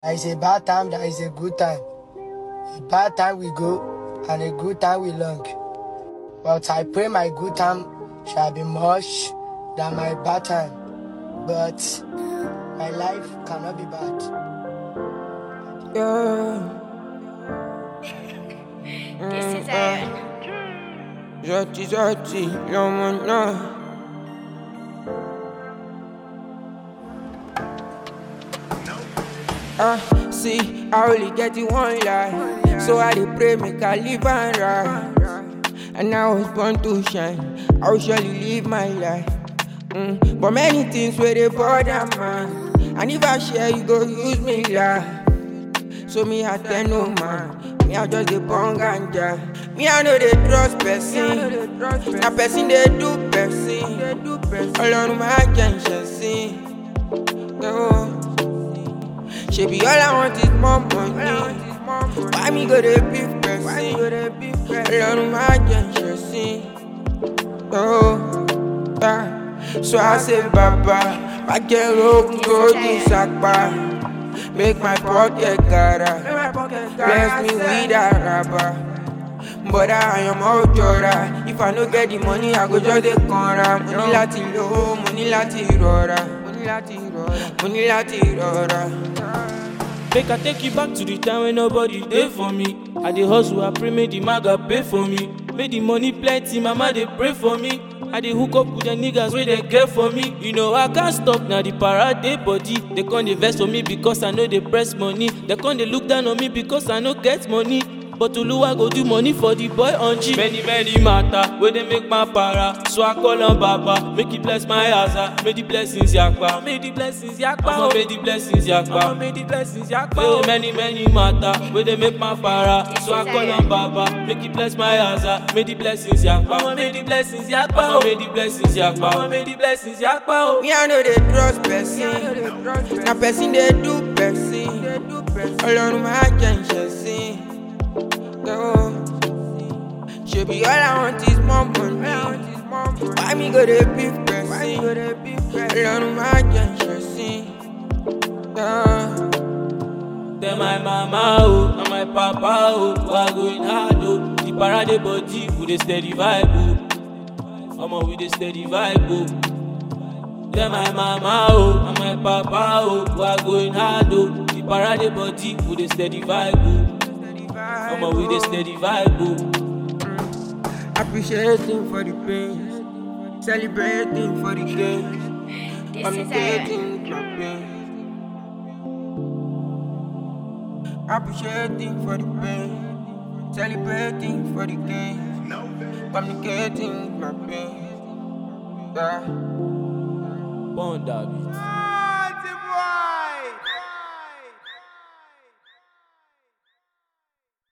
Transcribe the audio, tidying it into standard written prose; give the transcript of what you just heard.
There is a bad time, there is a good time. A bad time we go, and a good time we long. But I pray my good time shall be much than my bad time. But my life cannot be bad. Yeah. This is Aaron. Zoti, Lomona. See, I only get it one life. So I dey pray, make I live and right. And I was born to shine. I will surely live my life. But many things where they bother man. And if I share, you go use me life. So me I tell no man. Me I just dey bong ganja. Me I know they trust person. Na person they do person. Ọlọ́run máa jẹ́ ìṣẹ́ sí. She be all I want is more money. Why me go dey beef person? Ọlọ́run máa jẹ́ ìṣẹ́ sí. So I say Baba, I get rope to this akpa. Make my pocket gara. Bless me with a rubber. But I am out jora. If I no get the money, I go just dey conra. Money lati lo, money lati rora. Money lati rora. Make I take you back to the time when nobody there for me. I dey hustle, I pray make the maga pay for me. Make the money plenty, mama they pray for me. I dey hook up with the niggas where they care for me. You know I can't stop now the parade body. They can't invest for me because I know they press money. They can't look down on me because I know get money. But Oluwa go do money for the boy on G. Many matter where they make my para. So I call on Baba, make it bless my house. May the blessings yakpa. May the blessings yakpa. May the blessings yakpa. May the blessings yakpa. Many matter where they make my para. So I call on Baba, make it bless my house. May the blessings yakpa. May the blessings yakpa. May the blessings yakpa. May the blessings yakpa. Me I know they trust person. Na person they do person. Ọlọ́run máa jẹ́ ìṣẹ́ sí. She be all I want is more money. Why me go dey beef person? Ọlọ́run máa jẹ́ ìṣẹ́ sí. Tell my mama oh, and my papa oh, we are going hard oh. The parade body with a steady vibe oh. Omo with a steady vibe oh. Tell my mama oh, and my papa oh, we are going hard oh. The parade body with a steady vibe oh. Omo with a steady vibe oh. Appreciating for the pain, celebrating for the gains. This I'm is getting my pain. Appreciating for the pain, celebrating for the gains. Communicating my pain. Yeah. Bond David.